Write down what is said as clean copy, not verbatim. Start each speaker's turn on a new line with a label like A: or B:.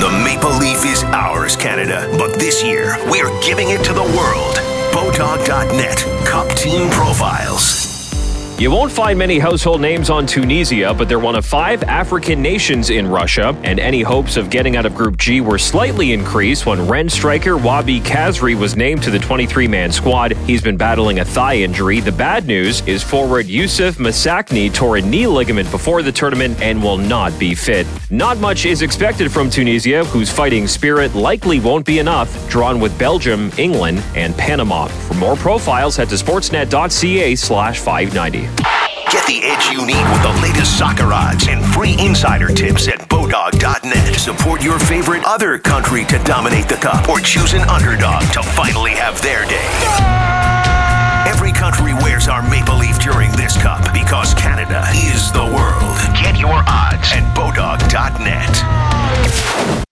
A: The Maple Leaf is ours, Canada. But this year, we're giving it to the world. Bodog.net Cup Team Profiles.
B: You won't find many household names on Tunisia, but they're one of 5 African nations in Russia, and any hopes of getting out of Group G were slightly increased when Rennes striker Wabi Kazri was named to the 23-man squad. He's been battling a thigh injury. The bad news is forward Yusuf Masakni tore a knee ligament before the tournament and will not be fit. Not much is expected from Tunisia, whose fighting spirit likely won't be enough, drawn with Belgium, England, and Panama. For more profiles, head to sportsnet.ca/590.
A: Get the edge you need with the latest soccer odds and free insider tips at Bodog.net. Support your favorite other country to dominate the cup or choose an underdog to finally have their day. Every country wears our maple leaf during this cup because Canada is the world. Get your odds at Bodog.net.